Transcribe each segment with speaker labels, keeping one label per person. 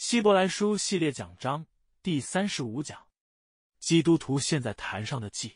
Speaker 1: 希伯来书系列讲章第35讲，基督徒献在坛上的祭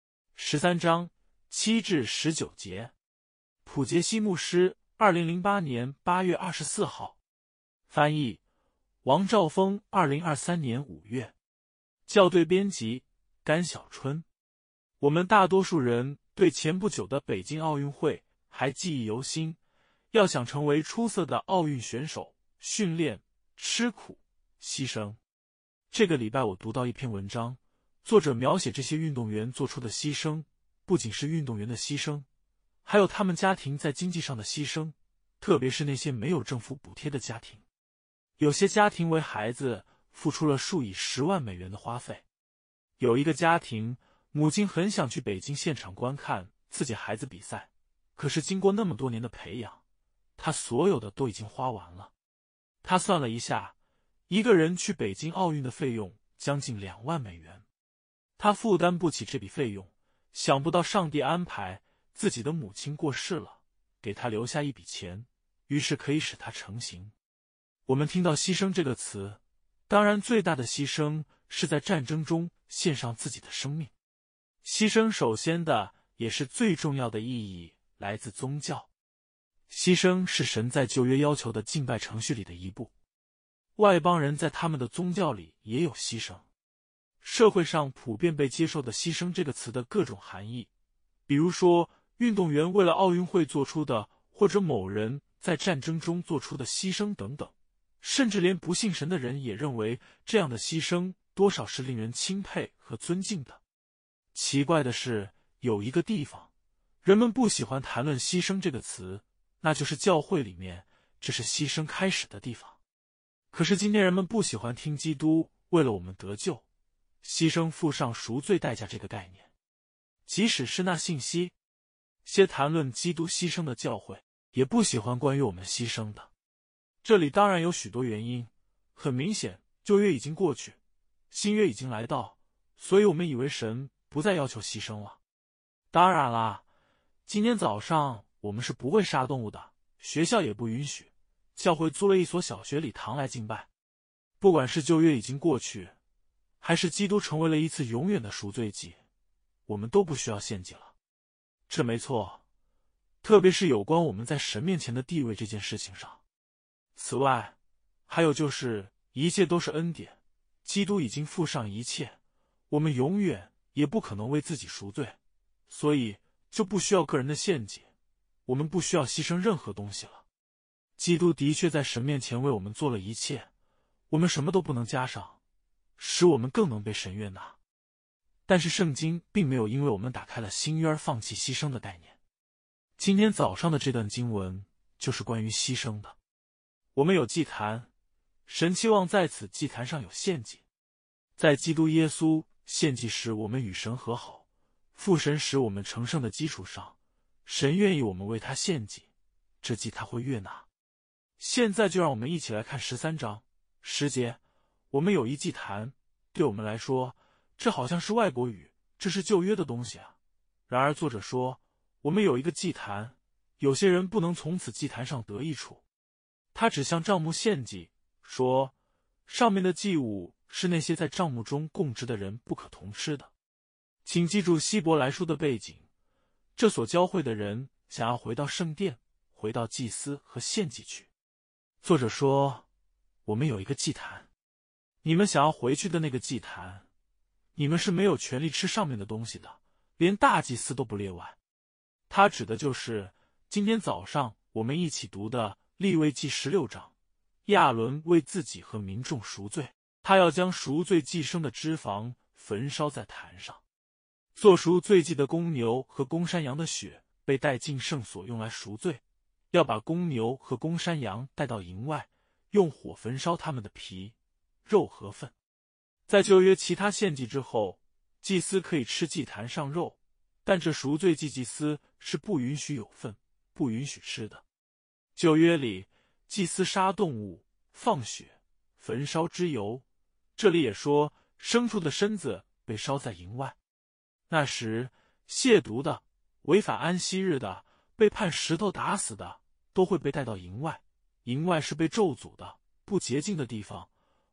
Speaker 1: ，13章7至19节。普杰西牧师2008年8月24号，翻译王兆峰2023年5月，校对编辑甘小春。我们大多数人对前不久的北京奥运会还记忆犹新，要想成为出色的奥运选手，训练、吃苦、牺牲。这个礼拜我读到一篇文章，作者描写这些运动员做出的牺牲，不仅是运动员的牺牲，还有他们家庭在经济上的牺牲，特别是那些没有政府补贴的家庭。有些家庭为孩子付出了数以10万美元的花费。有一个家庭，母亲很想去北京现场观看自己孩子比赛，可是经过那么多年的培养，她所有的都已经花完了。他算了一下，一个人去北京奥运的费用将近2万美元，他负担不起这笔费用，想不到上帝安排自己的母亲过世了，给他留下一笔钱，于是可以使他成行。我们听到牺牲这个词，当然最大的牺牲是在战争中献上自己的生命。牺牲首先的也是最重要的意义来自宗教。牺牲是神在旧约要求的敬拜程序里的一步，外邦人在他们的宗教里也有牺牲。社会上普遍被接受的牺牲这个词的各种含义，比如说运动员为了奥运会做出的，或者某人在战争中做出的牺牲等等，甚至连不信神的人也认为这样的牺牲多少是令人钦佩和尊敬的。奇怪的是，有一个地方人们不喜欢谈论牺牲这个词，那就是教会里面，这是牺牲开始的地方。可是今天人们不喜欢听基督为了我们得救，牺牲付上赎罪代价这个概念。即使是那信些谈论基督牺牲的教会，也不喜欢关于我们牺牲的。这里当然有许多原因，很明显，旧约已经过去，新约已经来到，所以我们以为神不再要求牺牲了。当然啦，今天早上我们是不会杀动物的，学校也不允许，教会租了一所小学礼堂来敬拜。不管是旧约已经过去，还是基督成为了一次永远的赎罪祭，我们都不需要献祭了。这没错，特别是有关我们在神面前的地位这件事情上。此外，还有就是一切都是恩典，基督已经付上一切，我们永远也不可能为自己赎罪，所以就不需要个人的献祭，我们不需要牺牲任何东西了。基督的确在神面前为我们做了一切，我们什么都不能加上，使我们更能被神悦纳。但是圣经并没有因为我们打开了新约而放弃牺牲的概念。今天早上的这段经文就是关于牺牲的。我们有祭坛，神期望在此祭坛上有献祭。在基督耶稣献祭时，我们与神和好，父神使我们成圣的基础上，神愿意我们为他献祭，这祭他会悦纳。现在就让我们一起来看13章10节。我们有一祭坛，对我们来说，这好像是外国语，这是旧约的东西啊。然而作者说，我们有一个祭坛，有些人不能从此祭坛上得益处。他指向帐幕献祭，说上面的祭物是那些在帐幕中供职的人不可同吃的。请记住希伯来书的背景，这所教会的人想要回到圣殿，回到祭司和献祭去。作者说，我们有一个祭坛，你们想要回去的那个祭坛，你们是没有权利吃上面的东西的，连大祭司都不例外。他指的就是今天早上我们一起读的利未记16章，亚伦为自己和民众赎罪，他要将赎罪祭牲的脂肪焚烧在坛上。做赎罪祭的公牛和公山羊的血被带进圣所用来赎罪，要把公牛和公山羊带到营外，用火焚烧他们的皮、肉和粪。在旧约其他献祭之后，祭司可以吃祭坛上肉，但这赎罪祭祭司是不允许有粪，不允许吃的。旧约里，祭司杀动物、放血、焚烧脂油，这里也说牲畜的身子被烧在营外。那时，亵渎的、违反安息日的、被判石头打死的，都会被带到营外。营外是被咒诅的、不洁净的地方，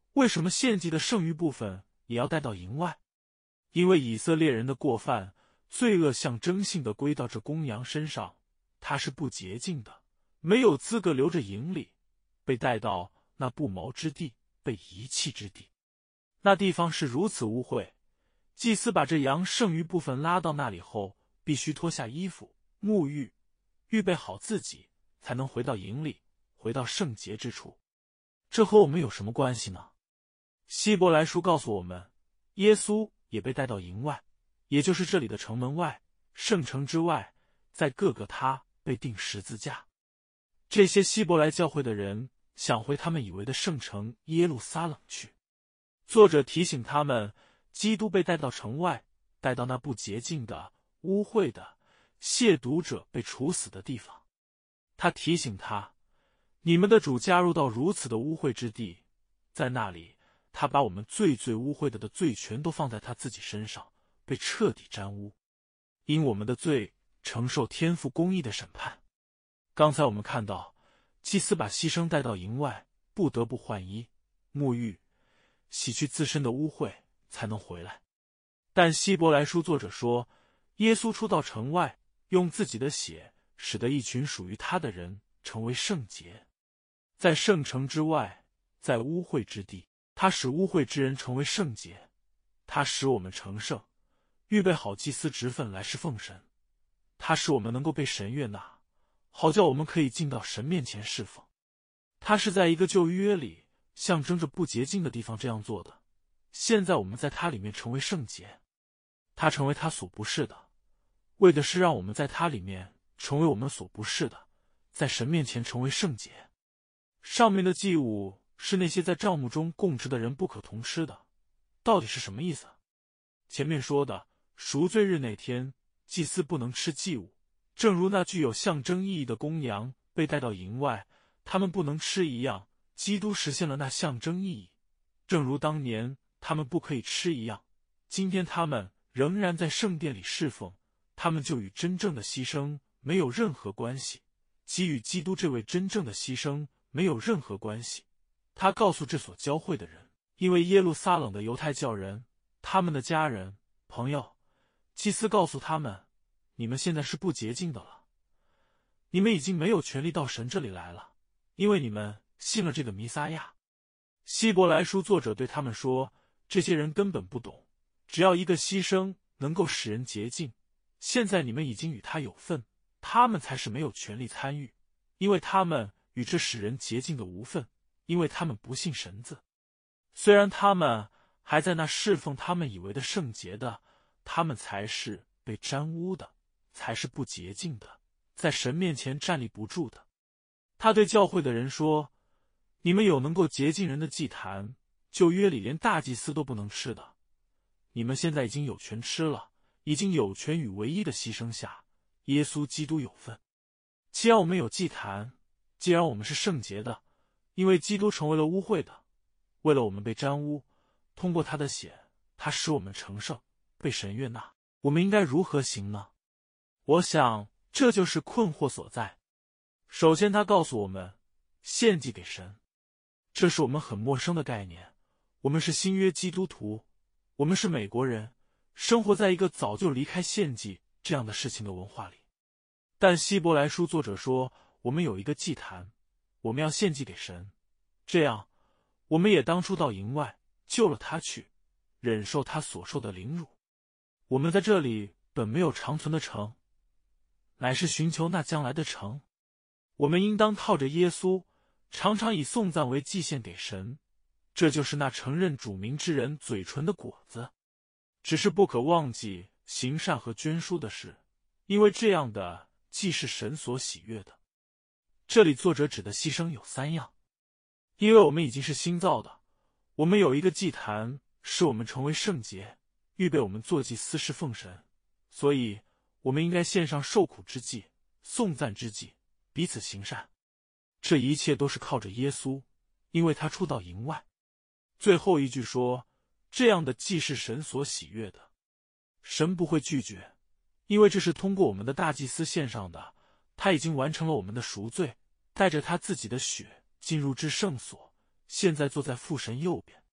Speaker 1: 为什么献祭的剩余部分也要带到营外？因为以色列人的过犯、罪恶象征性的归到这公羊身上，它是不洁净的，没有资格留着营里，被带到那不毛之地，被遗弃之地。那地方是如此污秽，祭司把这羊剩余部分拉到那里后，必须脱下衣服，沐浴，预备好自己，才能回到营里，回到圣洁之处。这和我们有什么关系呢？希伯来书告诉我们，耶稣也被带到营外，也就是这里的城门外，圣城之外，在各个他被钉十字架。这些希伯来教会的人想回他们以为的圣城耶路撒冷去。作者提醒他们，基督被带到城外，带到那不洁净的、污秽的、亵渎者被处死的地方。他提醒他，你们的主加入到如此的污秽之地，在那里他把我们最污秽的罪全都放在他自己身上，被彻底沾污，因我们的罪承受天父公义的审判。刚才我们看到，祭司把牺牲带到营外，不得不换衣、沐浴，洗去自身的污秽，才能回来。但希伯来书作者说，耶稣出到城外，用自己的血使得一群属于他的人成为圣洁。在圣城之外，在污秽之地，他使污秽之人成为圣洁，他使我们成圣，预备好祭司职分来侍奉神，他使我们能够被神悦纳，好叫我们可以进到神面前侍奉。他是在一个旧约里象征着不洁净的地方这样做的，现在我们在他里面成为圣洁，他成为他所不是的，为的是让我们在他里面成为我们所不是的，在神面前成为圣洁。上面的祭物是那些在帐幕中供职的人不可同吃的，到底是什么意思？前面说的赎罪日那天，祭司不能吃祭物，正如那具有象征意义的公羊被带到营外，他们不能吃一样，基督实现了那象征意义。正如当年他们不可以吃一样，今天他们仍然在圣殿里侍奉，他们就与真正的牺牲没有任何关系，即与基督这位真正的牺牲没有任何关系。他告诉这所教会的人，因为耶路撒冷的犹太教人，他们的家人、朋友，祭司告诉他们，你们现在是不洁净的了，你们已经没有权利到神这里来了，因为你们信了这个弥撒亚。希伯来书作者对他们说，这些人根本不懂，只要一个牺牲能够使人洁净，现在你们已经与他有份，他们才是没有权利参与，因为他们与这使人洁净的无份，因为他们不信神字。虽然他们还在那侍奉他们以为的圣洁的，他们才是被沾污的，才是不洁净的，在神面前站立不住的。他对教会的人说，你们有能够洁净人的祭坛，旧约里连大祭司都不能吃的，你们现在已经有权吃了，已经有权与唯一的牺牲下耶稣基督有份。既然我们有祭坛，既然我们是圣洁的，因为基督成为了污秽的，为了我们被沾污，通过他的血，他使我们成圣，被神悦纳，我们应该如何行呢？我想这就是困惑所在。首先他告诉我们，献祭给神，这是我们很陌生的概念。我们是新约基督徒，我们是美国人，生活在一个早就离开献祭这样的事情的文化里。但希伯来书作者说，我们有一个祭坛，我们要献祭给神，这样我们也当初到营外救了他去，忍受他所受的凌辱。我们在这里本没有长存的城，乃是寻求那将来的城。我们应当靠着耶稣，常常以颂赞为祭献给神，这就是那承认主名之人嘴唇的果子。只是不可忘记行善和捐书的事，因为这样的既是神所喜悦的。这里作者指的牺牲有三样。因为我们已经是新造的，我们有一个祭坛，使我们成为圣洁，预备我们做祭司侍奉神，所以我们应该献上受苦之祭、颂赞之祭，彼此行善。这一切都是靠着耶稣，因为他出到营外。最后一句说，这样的祭是神所喜悦的。神不会拒绝，因为这是通过我们的大祭司献上的，他已经完成了我们的赎罪，带着他自己的血进入至圣所，现在坐在父神右边。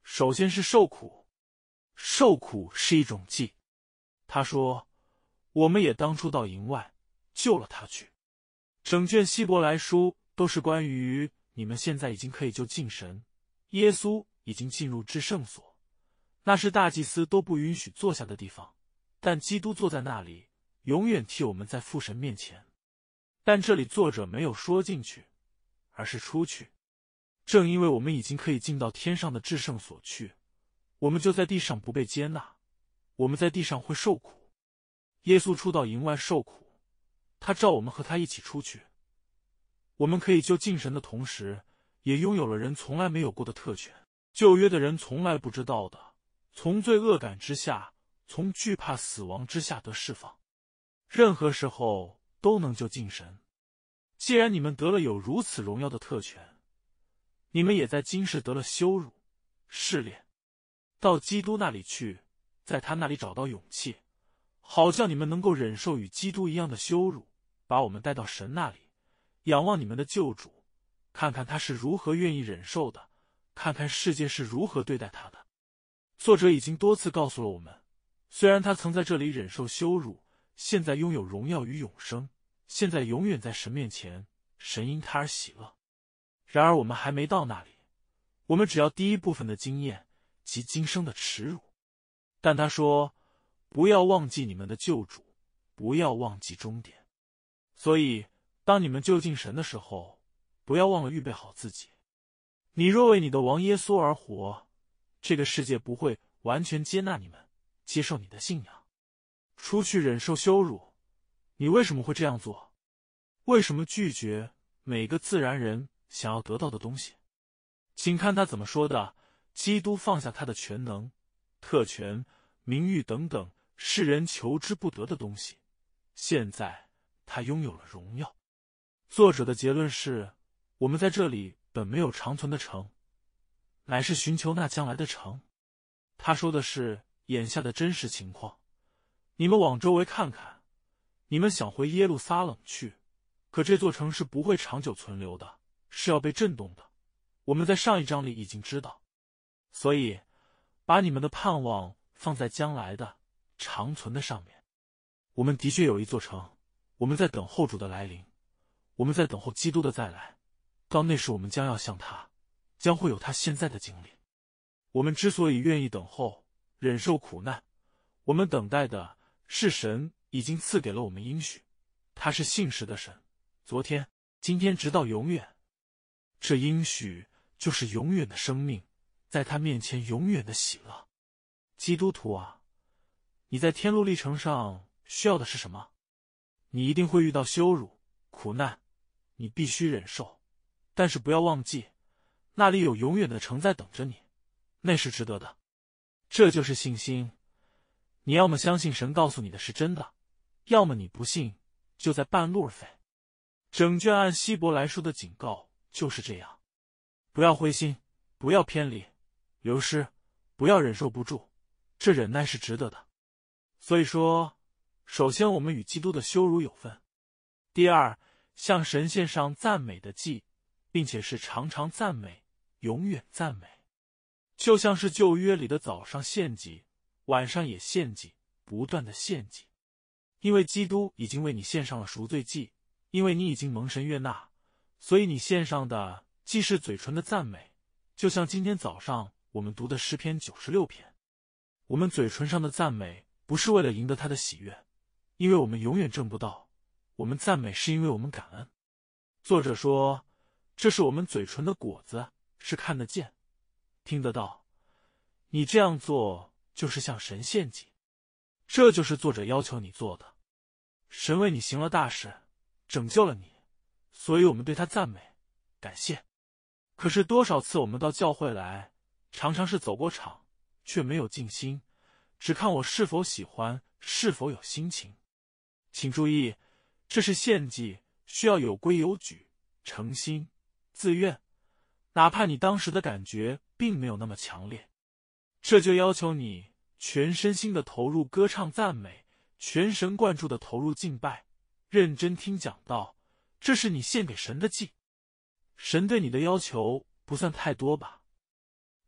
Speaker 1: 首先是受苦，受苦是一种祭。他说，我们也当初到营外救了他去。整卷希伯来书都是关于你们现在已经可以就近神，耶稣已经进入至圣所，那是大祭司都不允许坐下的地方，但基督坐在那里，永远替我们在父神面前。但这里作者没有说进去，而是出去。正因为我们已经可以进到天上的至圣所去，我们就在地上不被接纳，我们在地上会受苦。耶稣出到营外受苦，他召我们和他一起出去。我们可以就近神的同时，也拥有了人从来没有过的特权，旧约的人从来不知道的，从罪恶感之下，从惧怕死亡之下得释放，任何时候都能就近神。既然你们得了有如此荣耀的特权，你们也在今世得了羞辱、试炼，到基督那里去，在他那里找到勇气，好叫你们能够忍受与基督一样的羞辱，把我们带到神那里，仰望你们的救主，看看他是如何愿意忍受的，看看世界是如何对待他的。作者已经多次告诉了我们，虽然他曾在这里忍受羞辱，现在拥有荣耀与永生，现在永远在神面前，神因他而喜乐。然而我们还没到那里，我们只要第一部分的经验，即今生的耻辱。但他说，不要忘记你们的救主，不要忘记终点。所以当你们就近神的时候，不要忘了预备好自己。你若为你的王耶稣而活，这个世界不会完全接纳你们，接受你的信仰。出去忍受羞辱，你为什么会这样做？为什么拒绝每个自然人想要得到的东西？请看他怎么说的，基督放下他的全能、特权、名誉等等世人求之不得的东西，现在他拥有了荣耀。作者的结论是，我们在这里本没有长存的城，乃是寻求那将来的城。他说的是眼下的真实情况。你们往周围看看，你们想回耶路撒冷去，可这座城是不会长久存留的，是要被震动的。我们在上一章里已经知道，所以把你们的盼望放在将来的长存的上面。我们的确有一座城，我们在等候主的来临，我们在等候基督的再来，到那时我们将要像他，将会有他现在的经历。我们之所以愿意等候、忍受苦难，我们等待的是神已经赐给了我们应许，他是信实的神，昨天、今天直到永远。这应许就是永远的生命，在他面前永远的喜乐。基督徒啊，你在天路历程上需要的是什么？你一定会遇到羞辱、苦难，你必须忍受，但是不要忘记，那里有永远的城在等着你，那是值得的。这就是信心。你要么相信神告诉你的是真的，要么你不信，就在半路而废。整卷按希伯来书的警告就是这样，不要灰心，不要偏离、流失，不要忍受不住，这忍耐是值得的。所以说，首先我们与基督的羞辱有份，第二，向神献上赞美的祭，并且是常常赞美，永远赞美。就像是旧约里的早上献祭，晚上也献祭，不断的献祭。因为基督已经为你献上了赎罪祭，因为你已经蒙神悦纳，所以你献上的既是嘴唇的赞美，就像今天早上我们读的诗篇96篇。我们嘴唇上的赞美不是为了赢得他的喜悦，因为我们永远挣不到，我们赞美是因为我们感恩。作者说，这是我们嘴唇的果子，是看得见、听得到。你这样做就是向神献祭，这就是作者要求你做的。神为你行了大事，拯救了你，所以我们对他赞美、感谢。可是多少次我们到教会来，常常是走过场，却没有尽心，只看我是否喜欢，是否有心情。请注意，这是献祭，需要有规有矩，诚心、自愿，哪怕你当时的感觉并没有那么强烈。这就要求你全身心的投入歌唱赞美，全神贯注的投入敬拜，认真听讲道，这是你献给神的祭。神对你的要求不算太多吧？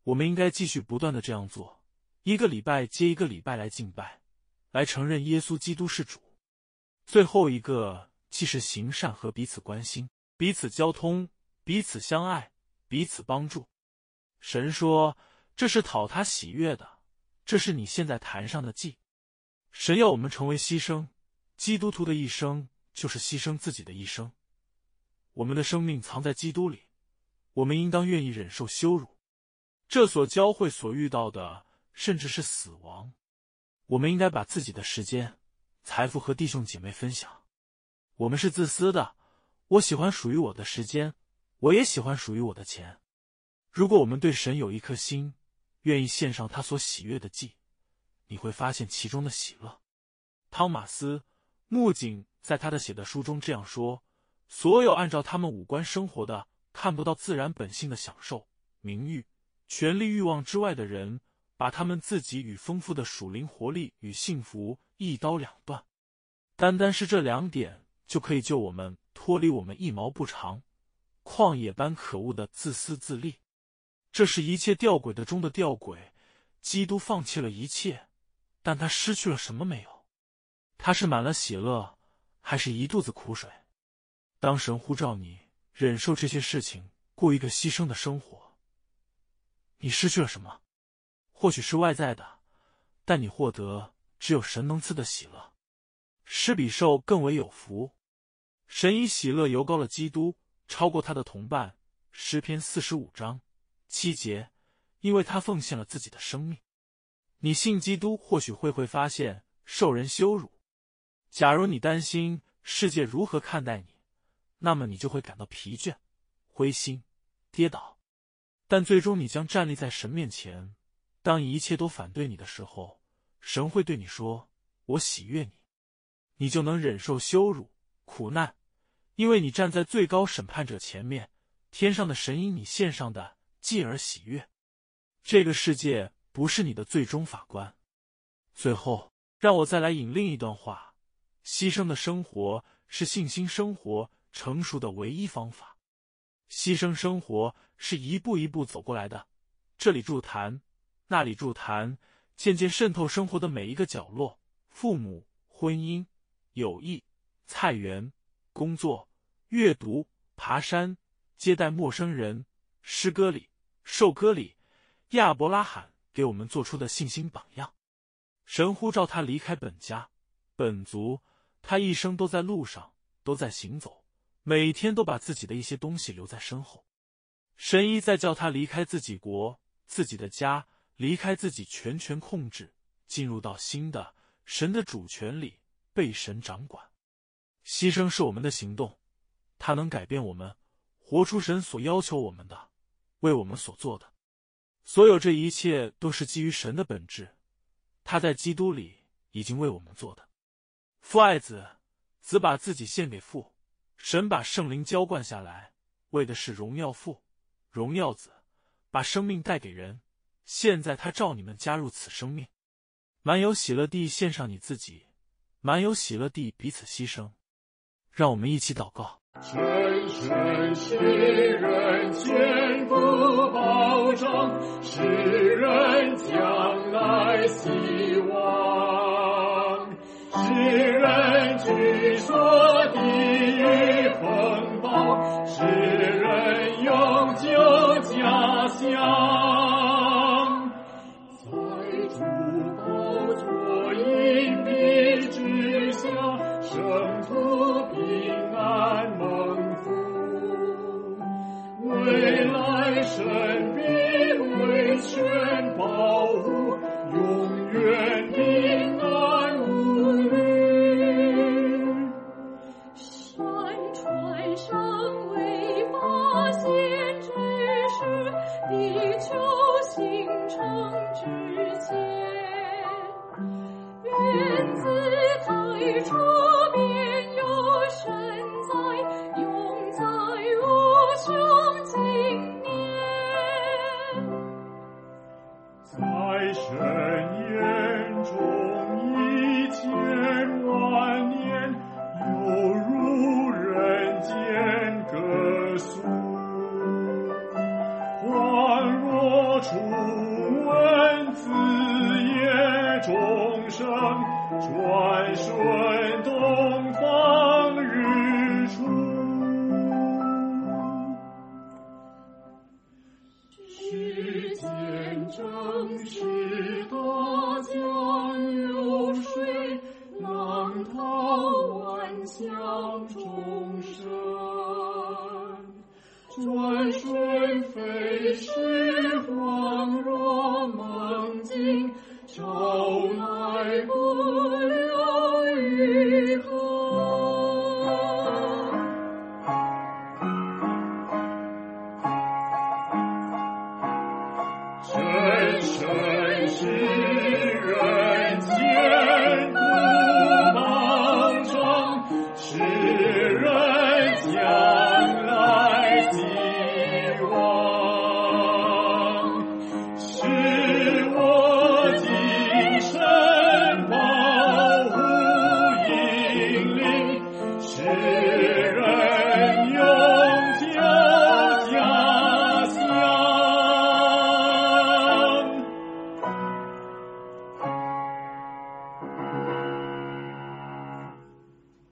Speaker 1: 我们应该继续不断的这样做，一个礼拜接一个礼拜来敬拜，来承认耶稣基督是主。最后一个既是行善和彼此关心，彼此交通，彼此相爱，彼此帮助。神说，这是讨他喜悦的，这是你现在坛上的祭。神要我们成为牺牲，基督徒的一生就是牺牲自己的一生。我们的生命藏在基督里，我们应当愿意忍受羞辱。这所教会所遇到的，甚至是死亡。我们应该把自己的时间、财富和弟兄姐妹分享。我们是自私的，我喜欢属于我的时间，我也喜欢属于我的钱。如果我们对神有一颗心，愿意献上他所喜悦的祭，你会发现其中的喜乐。汤马斯·穆景在他的写的书中这样说，所有按照他们五官生活的，看不到自然本性的享受、名誉、权力欲望之外的人，把他们自己与丰富的属灵活力与幸福一刀两断。单单是这2点，就可以救我们脱离我们一毛不长、旷野般可恶的自私自利。这是一切吊诡的中的吊诡。基督放弃了一切，但他失去了什么没有？他是满了喜乐，还是一肚子苦水？当神呼召你忍受这些事情，过一个牺牲的生活，你失去了什么？或许是外在的，但你获得只有神能赐的喜乐。施比受更为有福。神以喜乐油膏了基督，超过他的同伴。诗篇45章7节，因为他奉献了自己的生命。你信基督，或许会发现受人羞辱。假如你担心世界如何看待你，那么你就会感到疲倦、灰心、跌倒。但最终你将站立在神面前，当一切都反对你的时候，神会对你说，我喜悦你。你就能忍受羞辱、苦难，因为你站在最高审判者前面，天上的神因你献上的祭而喜悦。这个世界不是你的最终法官。最后，让我再来引另一段话：牺牲的生活是信心生活成熟的唯一方法。牺牲生活是一步一步走过来的，这里筑坛，那里筑坛，渐渐渗透生活的每一个角落。父母、婚姻、友谊、菜园、工作、阅读、爬山、接待陌生人。诗歌里、受歌里，亚伯拉罕给我们做出的信心榜样。神呼召他离开本家、本族，他一生都在路上，都在行走，每天都把自己的一些东西留在身后。神一再叫他离开自己国、自己的家，离开自己全权控制，进入到新的神的主权里，被神掌管。牺牲是我们的行动，它能改变我们，活出神所要求我们的，为我们所做的。所有这一切都是基于神的本质，他在基督里已经为我们做的。父爱子，子把自己献给父，神把圣灵浇灌下来，为的是荣耀父、荣耀子，把生命带给人。现在他召你们加入此生命，满有喜乐地献上你自己，满有喜乐地彼此牺牲。让我们一起祷告。
Speaker 2: 深深使人坚固保障，使人将来希望，使人居所地狱风暴，使人永久家乡。在主宝座荫蔽之下，圣徒平安蒙福，未来神必为全保护，永远平安无虑。
Speaker 3: 山川尚未发现之时，地球形成之前，原自太初便有神在，永在无穷经年。
Speaker 2: 在神眼中1000万年，犹如人间歌颂，恍若出四野众生，转瞬东方日出。
Speaker 3: 世间正是大江流水，浪淘万象众生。转瞬飞逝，恍若梦境，朝来不留余恨。
Speaker 2: 真身是人间